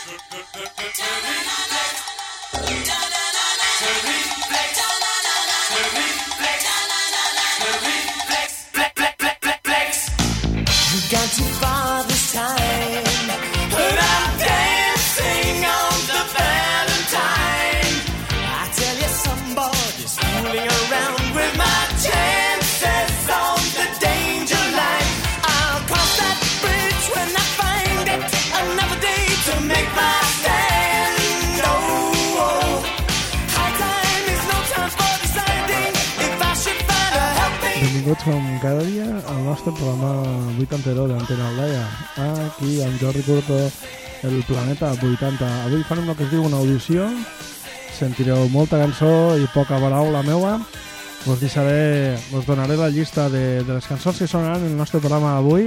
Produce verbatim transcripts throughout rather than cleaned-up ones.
Benvinguts com cada dia al nostre programa vuitanta-dos d'Antena Aldeia. Aquí amb Jordi Curto, el Planeta vuitanta. Avui farem el que es diu una audició. Sentireu molta cançó i poca paraula meua. Us deixaré, us donaré la llista de, de les cançons que sonaran en el nostre programa d'avui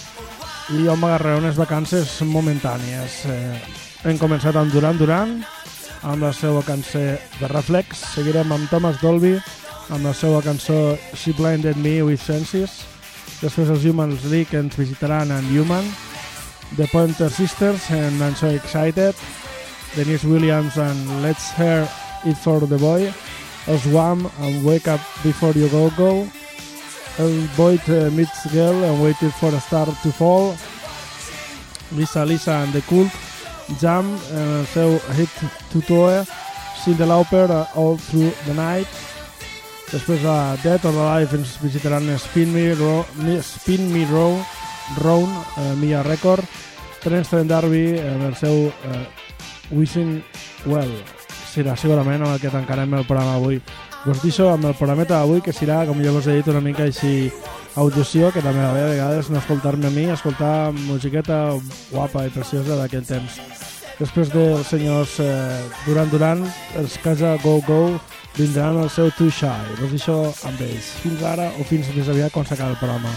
i jo m'agarraré unes vacances momentànies. Eh, hem començat amb Duran Duran, amb la seva cançó de Reflex. Seguirem amb Thomas Dolby, amb la seva cançó She Blinded Me with Senses. Després els Humans League ens visitaran en Human. The Pointer Sisters en I'm So Excited. Denise Williams and Let's Hear It For The Boy. Els Wham and Wake Up Before You Go Go. El Boy Meets Girl and Waited For A Star To Fall. Lisa Lisa and The Cult. Jam en el seu hit Tutoe. Cyndi Lauper All Through The Night. Després a Dead or Alive ens visitaran Spin Me, Ro Spin Me Row, Round, eh, Mia Record, Trent D'Arby amb el seu eh, Wishing Well. Serà segurament amb el que tancarem el programa avui. Us deixo amb el programa d'avui, que serà, com ja us he dit, una mica així audició, que també va bé a vegades no escoltar-me a mi, escoltar musiqueta guapa i preciosa d'aquell temps. Després dels senyors eh, Duran Duran, els Casa Go Go vindran al seu Too Shy. Us deixo amb ells. Fins ara o fins més aviat quan s'acaba el programa.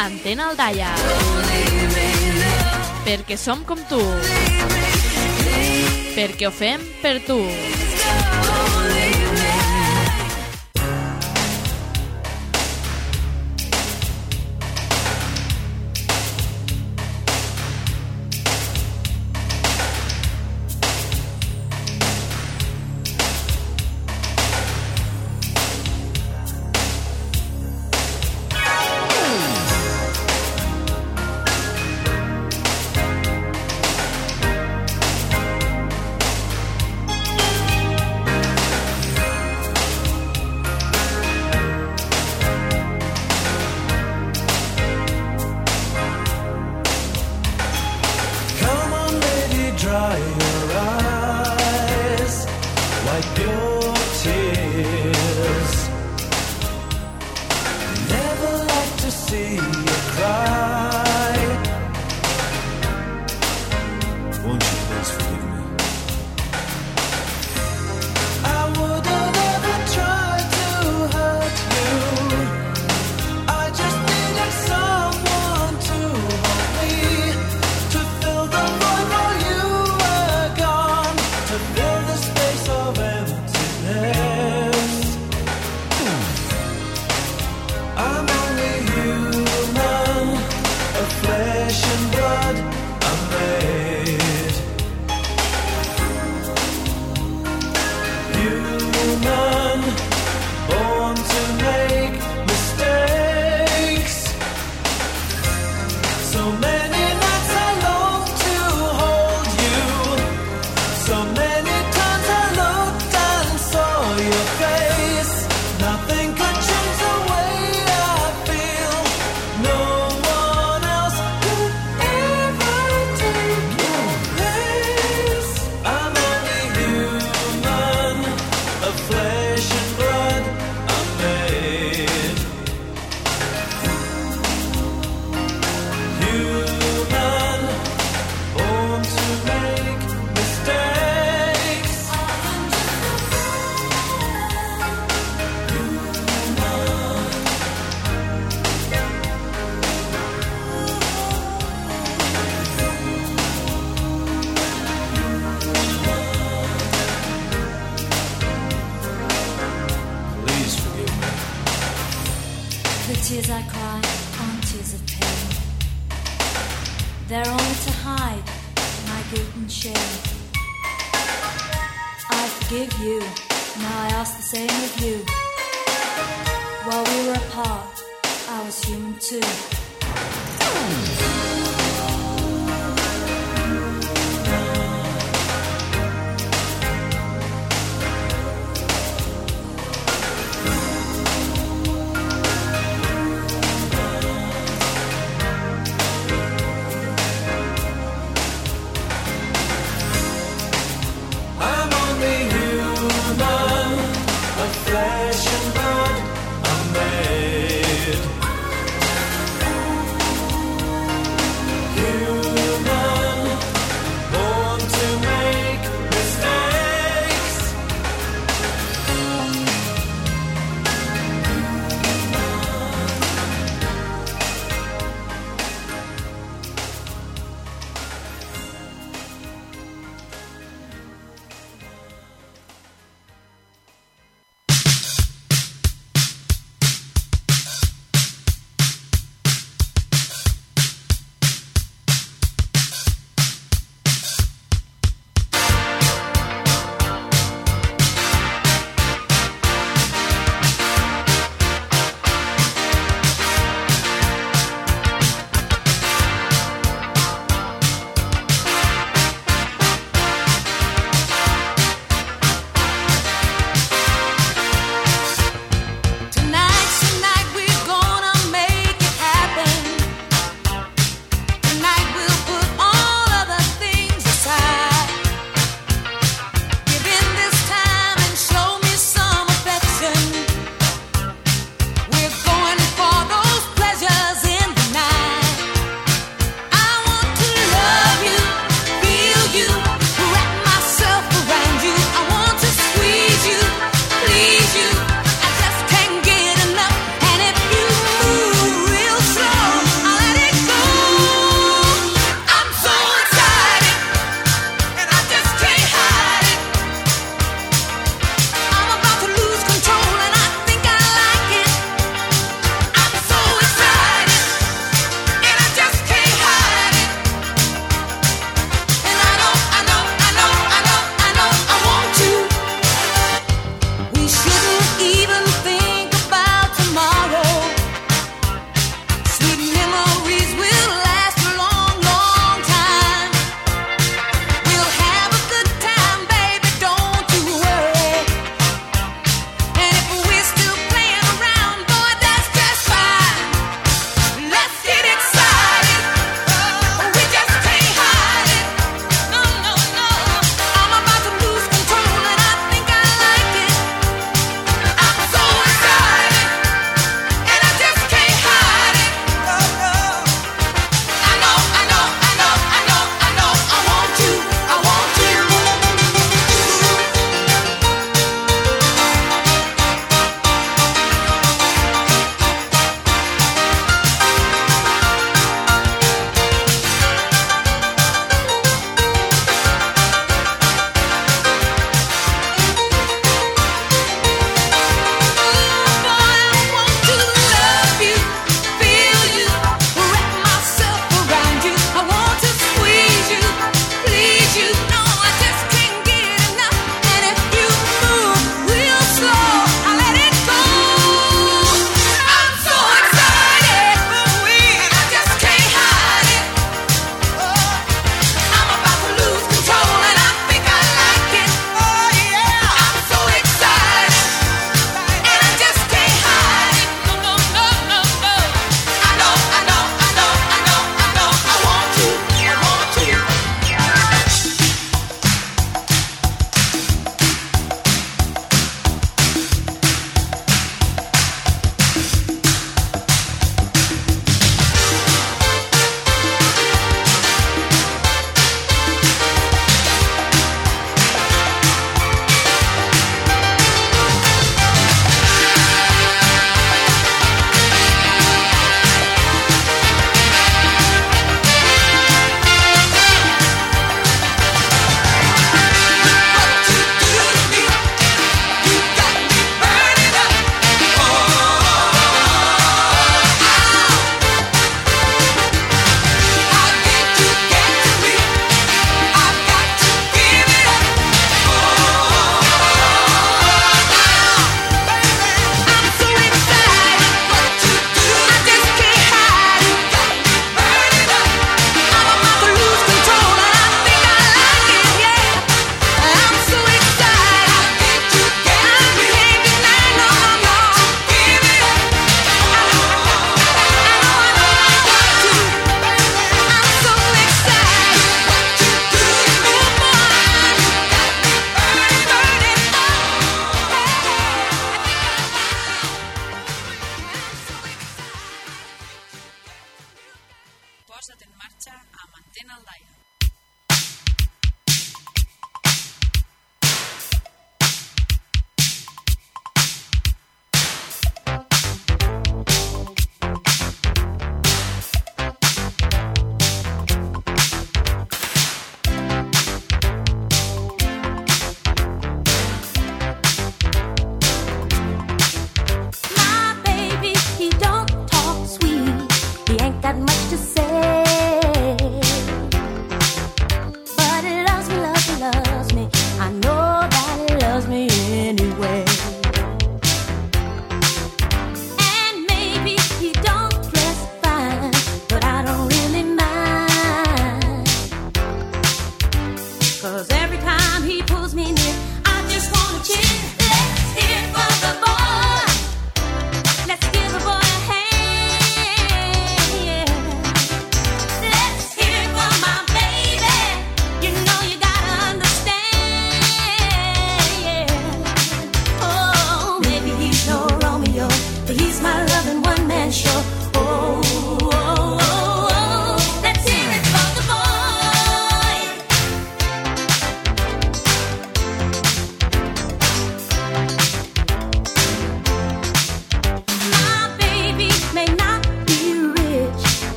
Antena Aldaia. Perquè som com tu. Perquè ho fem per tu.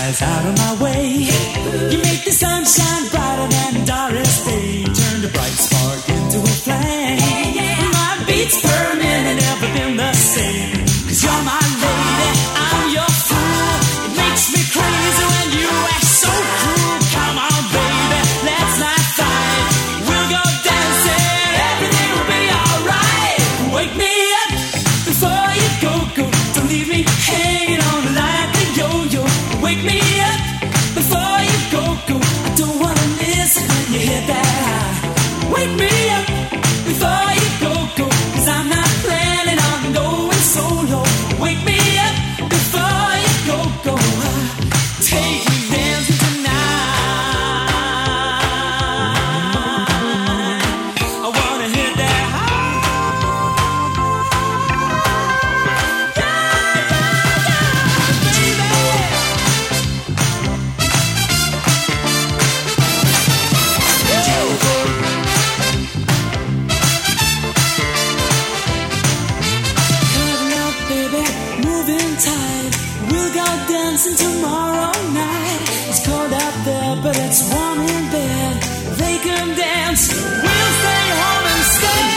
skies out of my way. You make the sunshine brighter than Doris Day. Turn the bright spark into a flame. My beats per minute never been the same. Cause you're my lady, I'm your fool. It makes me crazy when you act so cruel. Come on baby, let's not fight. We'll go dancing, everything will be alright. Wake me up before you go, go. Don't leave me hanging on like a yo-yo. Wake me up before you go, go. I don't wanna miss it when you hit that high. Wake me up before you go, go. Cause I'm not planning on going solo. Wake me up before you go, go. Take me dancing tonight. I wanna hit that high. Tomorrow night, it's cold out there, but it's warm in bed. They can dance, we'll stay home instead.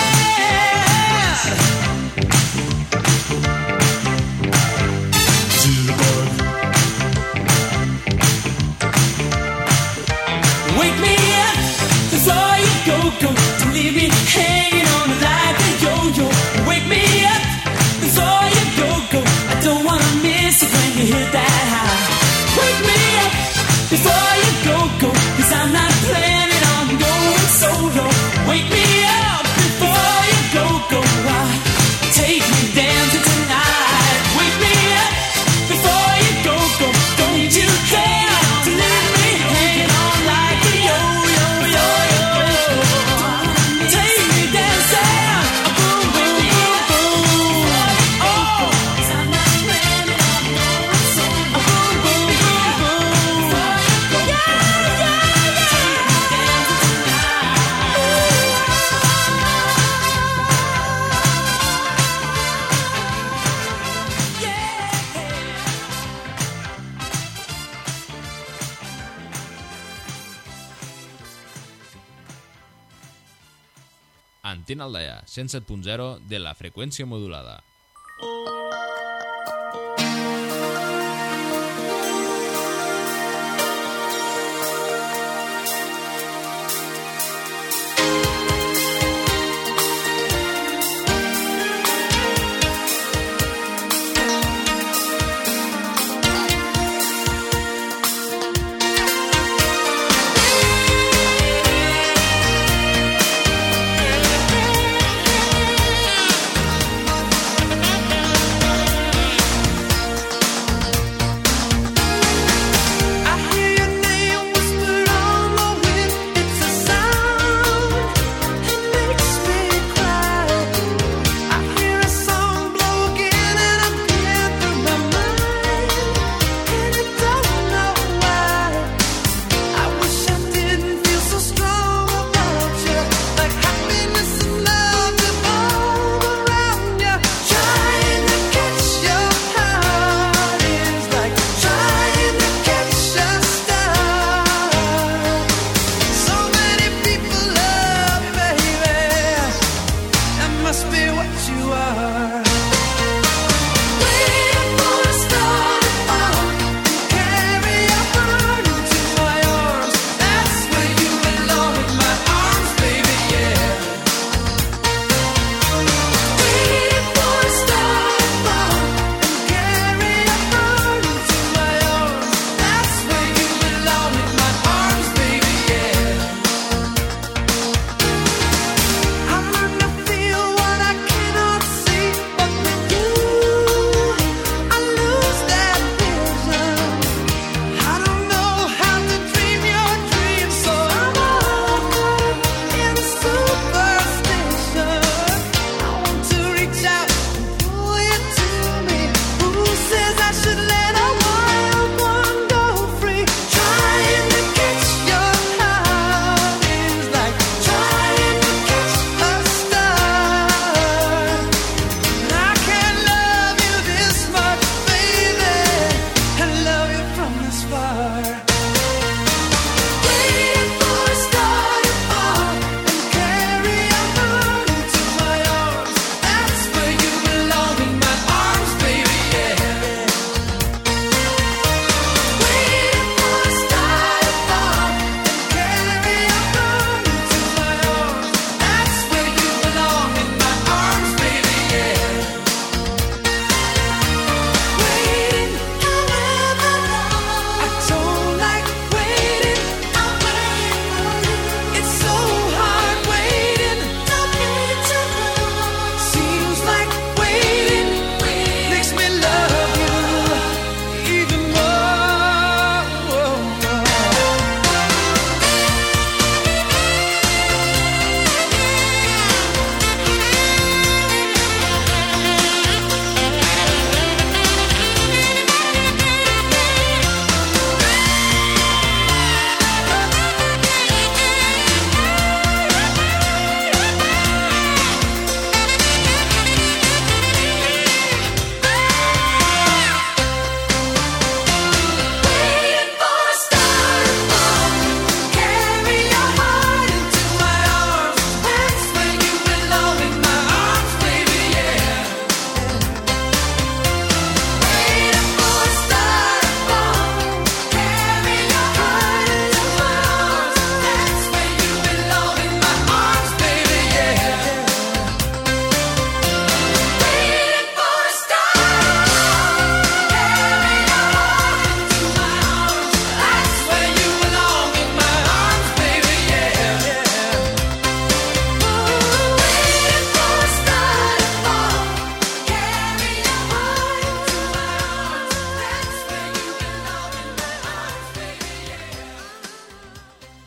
Wake me up before you go, go. Don't leave me hanging on like a yo-yo. Wake me up before you go, go. I don't wanna miss it when you hit that. Wake me up before you go, go. Cause I'm not planning on going solo. Wake me up before you go, go. Take me dancing tonight. Wake me up before you go, go. Don't you dare to leave me hanging on like a yo-yo, yo-yo. Take me dancing. Boom, boom, boom, boom. Oh, cause I'm not planning on going solo. Boom, boom, boom, boom. Yeah, yeah, yeah. Antena Aldaia, cent set punt zero de la freqüència modulada.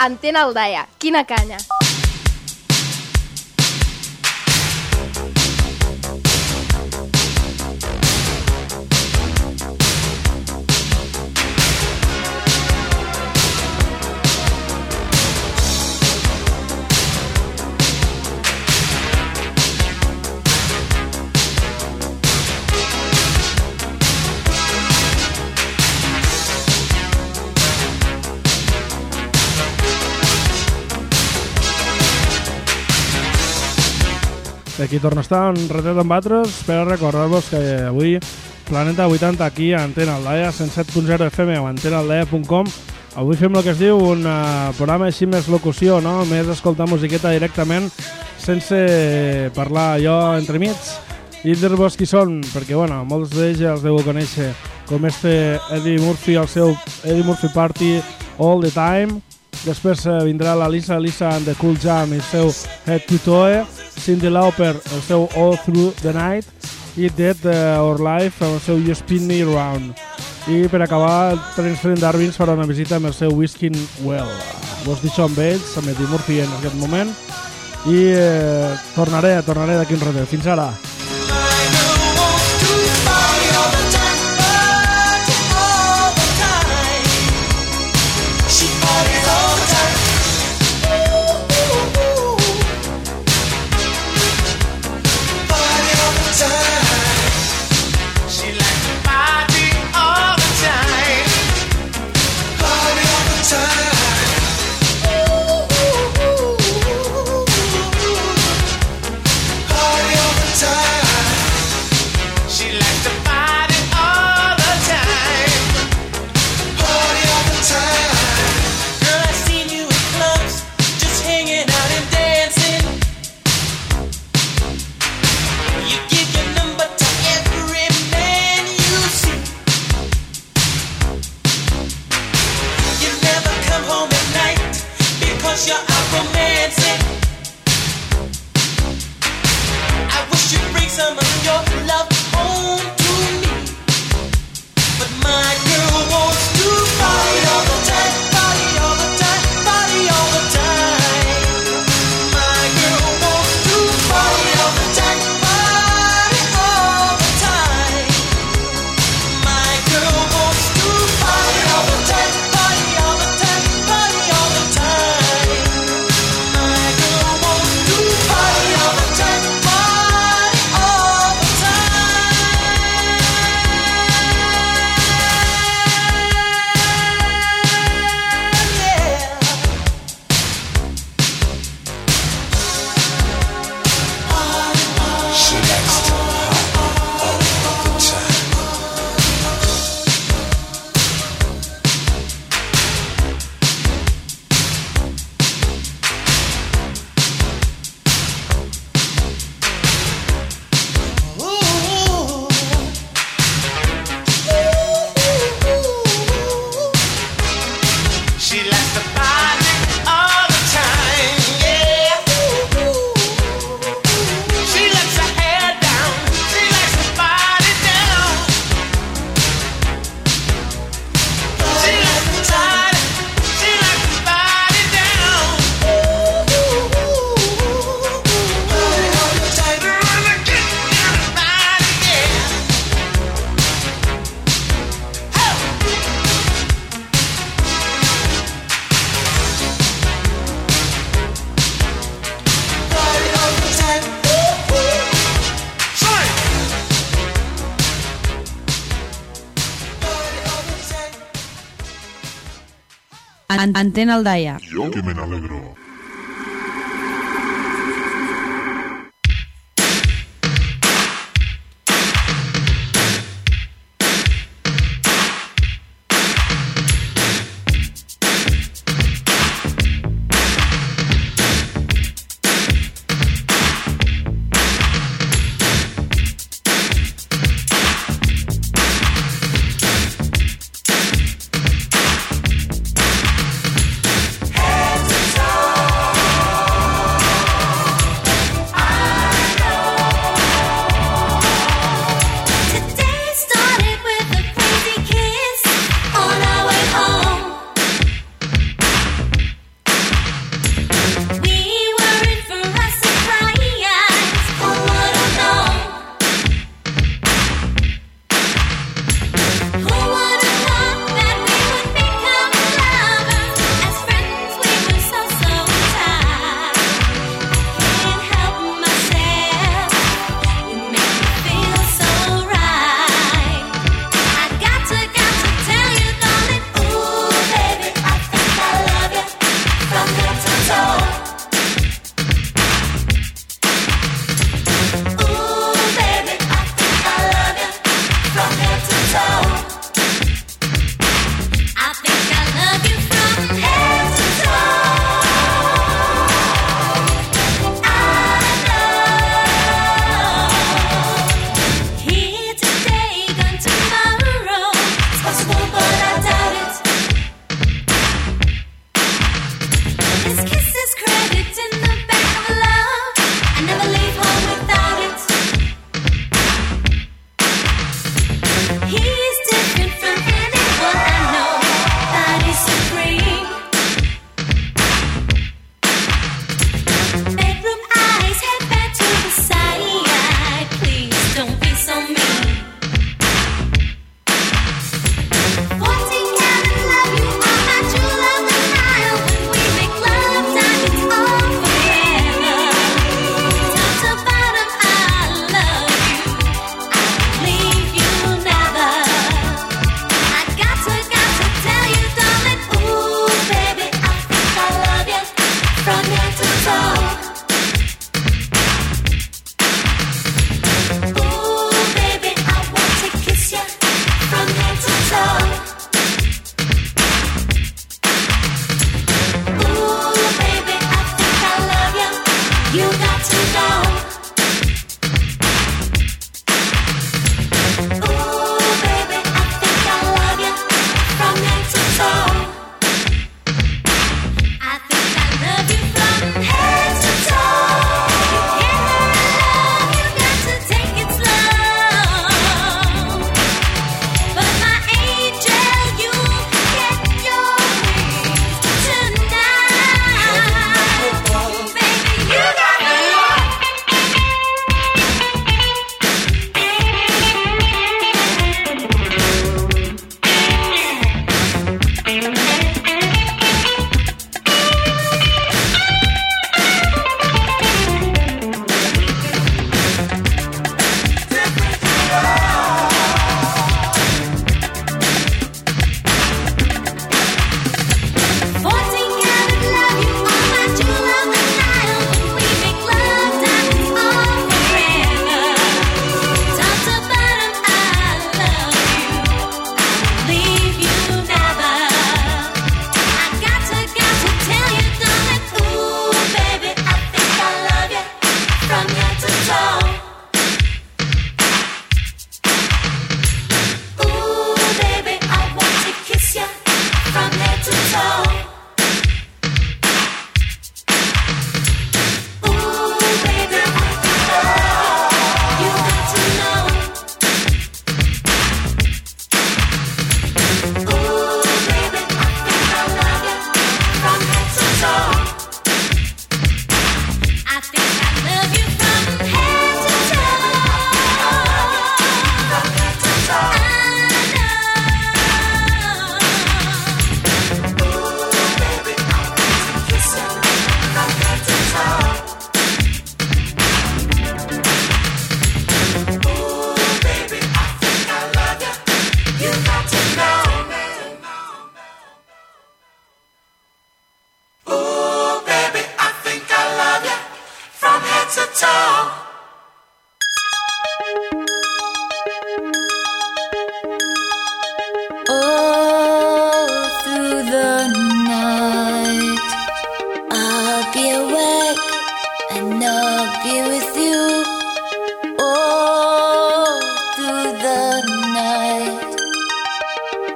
Antena Aldaia, quina canya! Aquí torna a estar un ratet amb altres per a recordar-vos que avui Planeta vuitanta aquí a Antena Aldaia, cent set punt zero F M o antena aldaia punt com. Avui fem el que es diu un uh, programa així més locució, no? Més escoltar musiqueta directament sense parlar allò entremig i dir-vos qui són, perquè bueno, molts d'ells ja els deu conèixer, com este Eddie Murphy, el seu Eddie Murphy Party All the Time. Després eh, vindrà la Lisa Lisa and the Cool Jam i el seu Head to Toe, Cyndi Lauper, el seu All Through the Night i Dead uh, or Life amb el seu You Spin Me Round. I per acabar, Transferring Darwins farà una visita amb el seu Whiskin Well. Vos deixo amb ells, amb Eddie Murphy en aquest moment i eh, tornaré, tornaré d'aquí un ratet. Fins ara! Antena Aldaia. Yo que me alegro. Head to toe.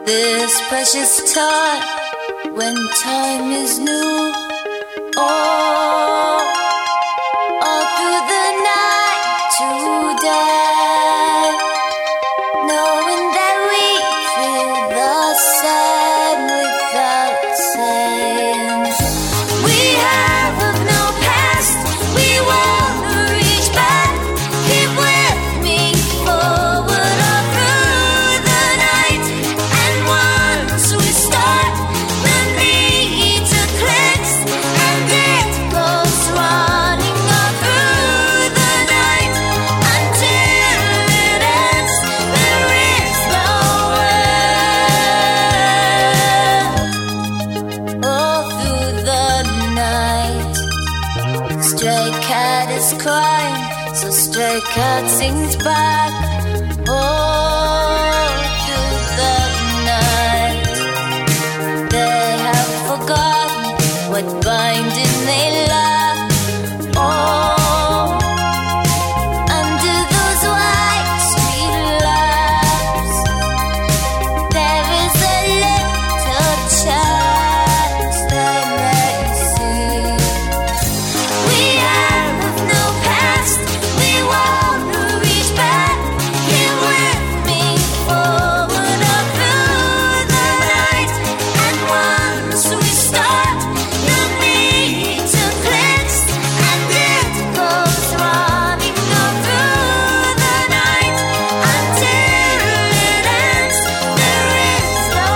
this precious time when time is new. Oh, all through the night today, knowing that we feel the same without saying. We have of no past, we wanna reach back. Keep with me forward all through the night, and once we start, the need to cleanse, and it goes running all through the night until it ends. There is no end. All through the night, stray cat is crying, so stray cat sings back. All through the night, they have forgotten what binding they lack. Oh, under those white street lamps, there is a little chance they may see. We have no past, we wanna reach back. Here with me forward all through the night, and once we start, no need to cleanse, and it goes running all through the night until it ends. There is no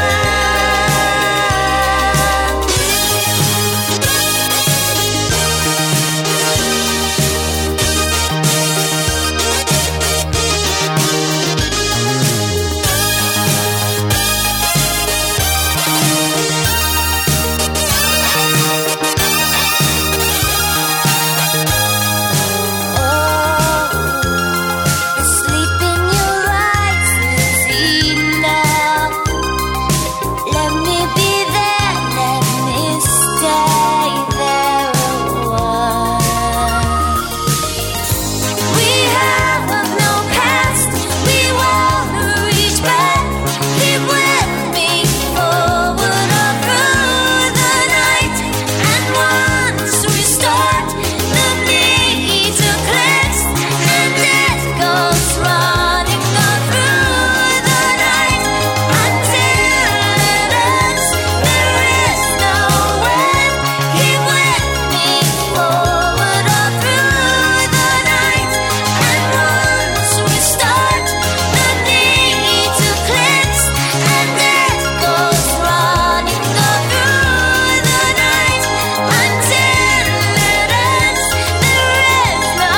the sleep in your eyes is enough. Let me be there, let me stay there a while. We have of no past, we wanna reach back. Keep with me forward all through the night, and once we start, the need to cleanse, and it goes running all through the night until it ends. There is no end. Keep with me forward all through the night, and once we start, the need to cleanse, and it goes running all through the night until it ends. There is no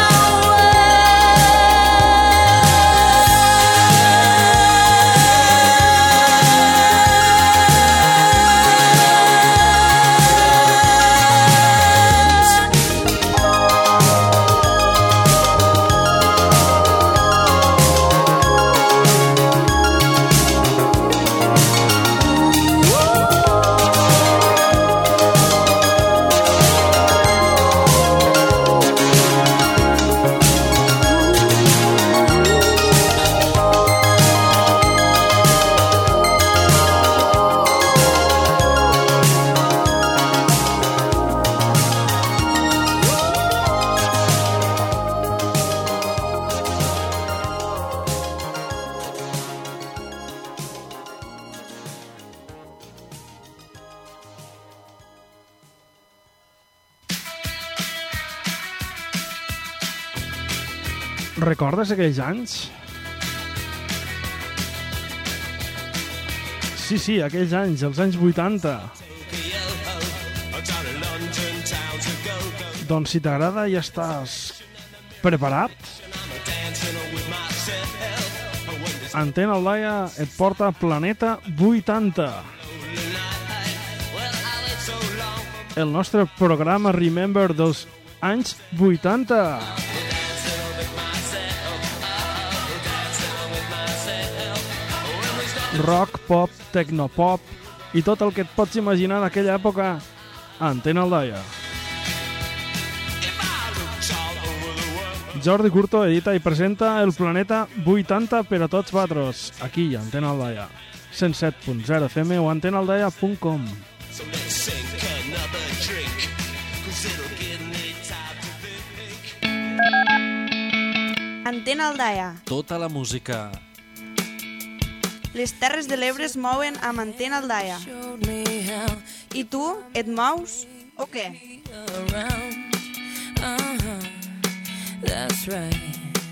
Recordes aquells anys? Sí, sí, aquells anys, els anys vuitanta. Doncs si t'agrada i estàs preparat, Antena Aldaia et porta Planeta vuitanta. El nostre programa Remember dels anys vuitanta. Rock, pop, tecnopop i tot el que et pots imaginar d'aquella època a Antena Aldaia. Jordi Curto edita i presenta El Planeta vuitanta per a tots vatros, aquí a Antena Aldaia, cent set punt zero F M o antena aldaia punt com. So let's sink another drink, 'cause it'll give me time to think. Antena Aldaia. Tota la música. Les Terres de l'Ebre es mouen amb Antena Aldaia. I tu, et mous o què? Uh-huh. That's right.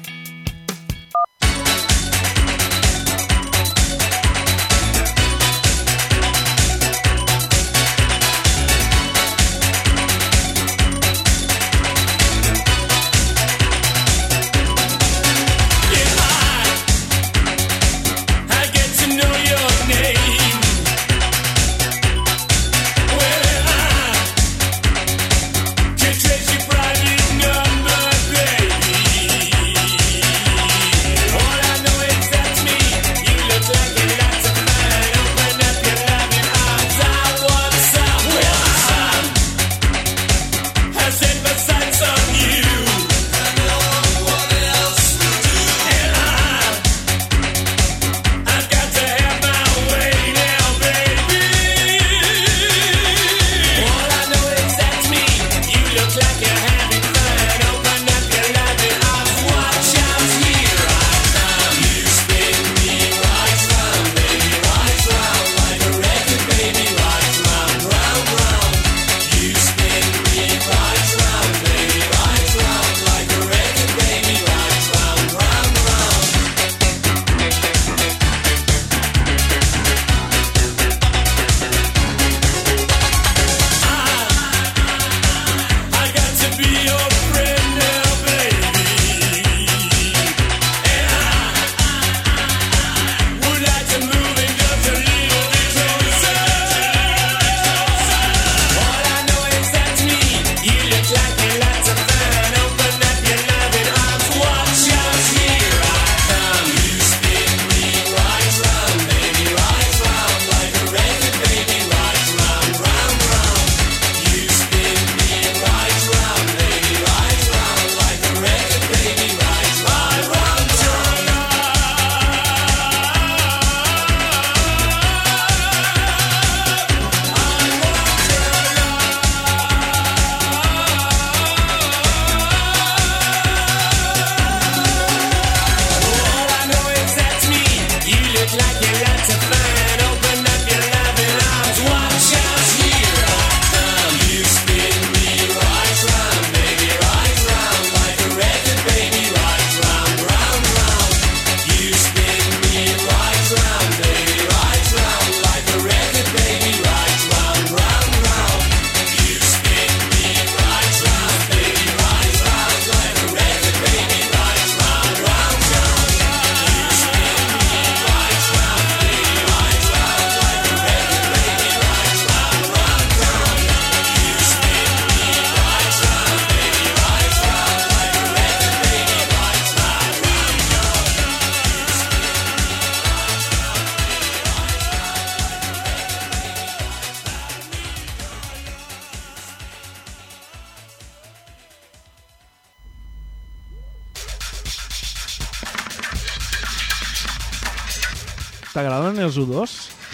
T'agraden els U dos?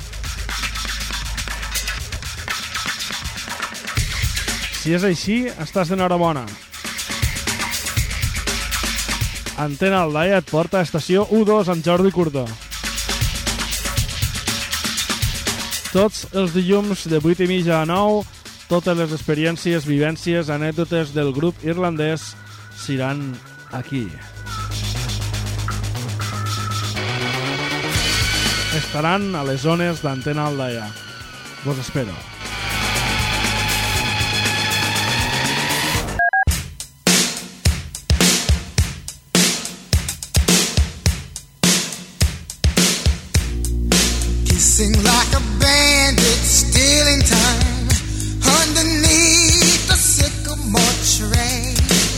Si és així, estàs d'enhorabona. Antena Aldaia et porta a estació U dos amb Jordi Curto. Tots els dilluns de vuit i mitja a nou, totes les experiències, vivències, anècdotes del grup irlandès seran aquí. Estaran a les zones d'Antena Aldaia. Vos espero. Kissing like a bandit, stealing time underneath the sycamore tree.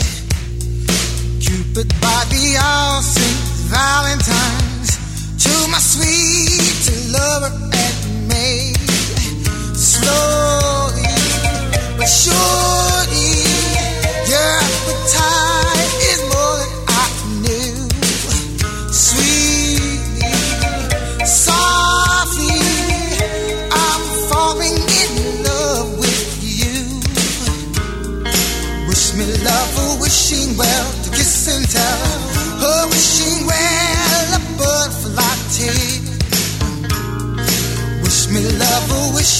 Cupid by the all Saint Valentine's, to my sweet lover and maid. Slowly but surely, your appetite is more than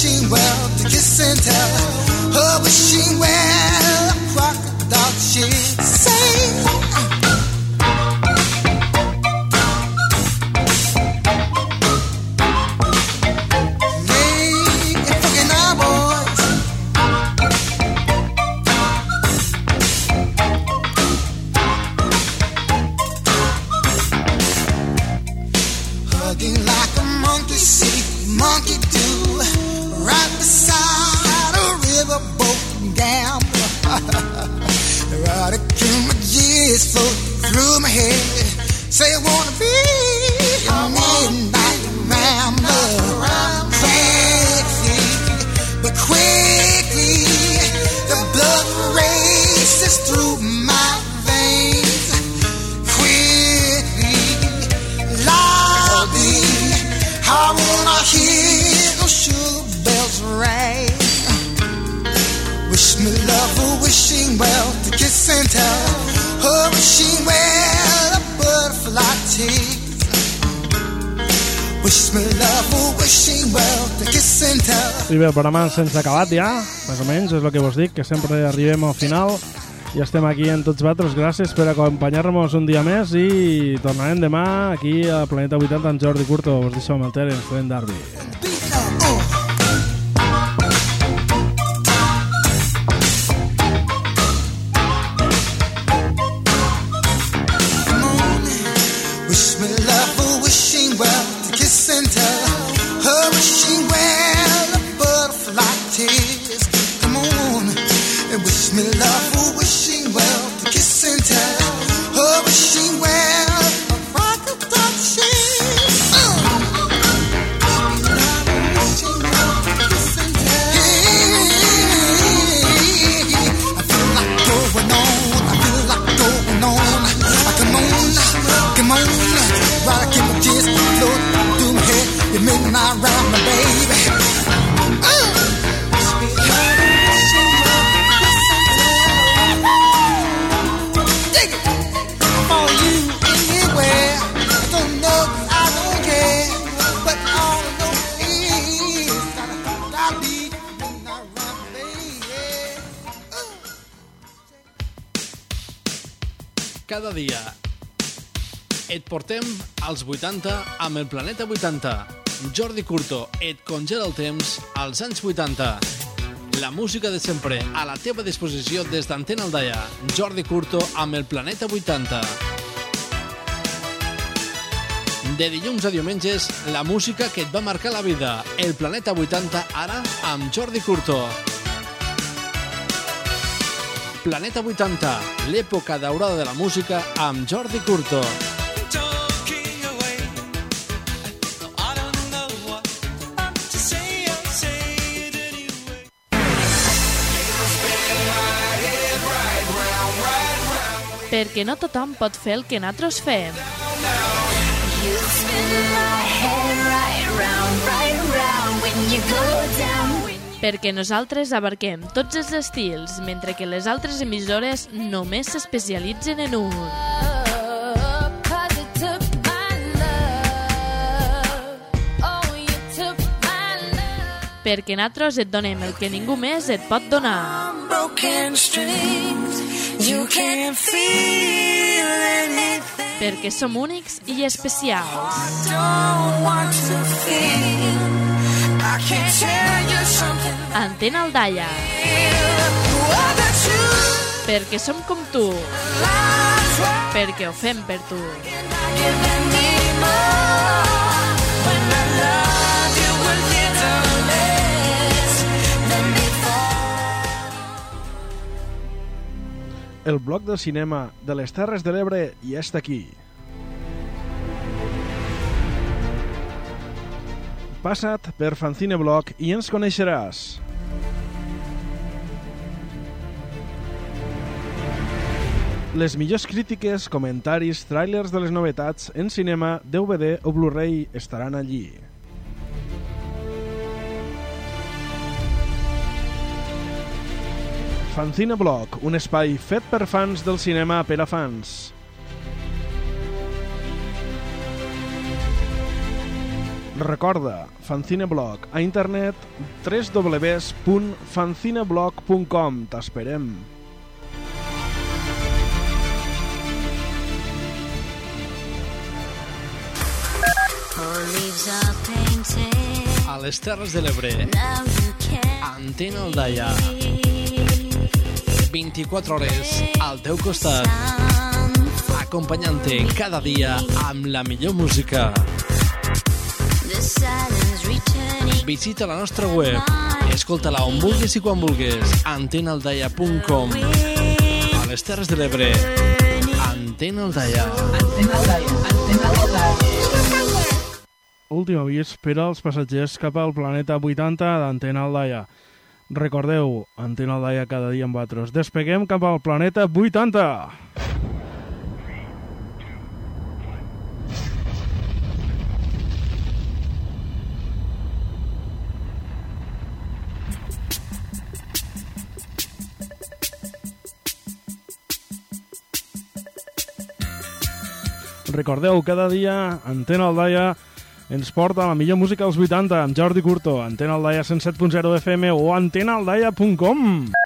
wishing well to kiss and tell. Oh, wishing well, a crocodile she'd say. Through my head, say I wanna be a midnight rambler, quickly, but quickly, the blood races through my veins, quickly, loudly, I wanna hear those sugar bells ring. Wish me love or wishing well to kiss and tell. Oh, wishing well a butterfly tease. Wish me love, oh, wishing well to kiss and tell. I bé, el programa sense acabat ja, més o menys, és el que vos dic, que sempre arribem al final i estem aquí en tots vosaltres. Gràcies per acompanyar-nos un dia més i tornarem demà aquí a Planeta vuitanta amb Jordi Curto. Vos deixo amb el Terence Trent D'Arby. Me love for wishing well to kiss and tell. Oh, wishing well a crocodile she'd. Uh. Wishing well to kiss and tell. Yeah. I feel like going on. I feel like going on. I come on, come on. While I keep my tears float through my head, you make me not round my baby. Uh. Cada dia et portem als vuitanta amb el Planeta vuitanta. Jordi Curto et congela el temps als anys vuitanta. La música de sempre a la teva disposició des d'Antena Aldaia. Jordi Curto amb el Planeta vuitanta. De dilluns a diumenges, la música que et va marcar la vida. El Planeta vuitanta, ara amb Jordi Curto. Planeta vuitanta, l'època daurada de la música amb Jordi Curto. Perquè no tothom pot fer el que nosaltres fem. Perquè nosaltres abarquem tots els estils, mentre que les altres emissores només s'especialitzen en un. Perquè nosaltres et donem el que ningú més et pot donar. Perquè som únics i especials. Antena Aldaia. Perquè som com tu. Perquè ho fem per tu. El bloc de cinema de les Terres de l'Ebre ja està aquí. Passa't per Fanzine Blog i ens coneixeràs. Les millors crítiques, comentaris, tràilers de les novetats en cinema, D V D o Blu-ray estaran allí. Fanzine Blog, un espai fet per fans del cinema per a fans. Recorda, Fanzineblog, a internet w w w punt fanzineblog punt com. T'esperem. A les Terres de l'Ebre, Antena Aldaia. vint-i-quatre hores al teu costat, acompanyant-te cada dia amb la millor música. Visita la nostra web, escolta-la on vulguis i quan vulguis, antena aldaia punt com. A les Terres de l'Ebre, Antena Aldaia. Antena Aldaia, Antena Aldaia. Últim avís per als passatgers cap al planeta vuitanta d'Antena Aldaia. Recordeu, Antena Aldaia cada dia amb vosaltres. Despeguem cap al planeta vuitanta! Recordeu, cada dia Antena Aldaia ens porta la millor música als vuitanta amb Jordi Curto, Antena Aldaia cent set punt zero F M o antena aldaia punt com.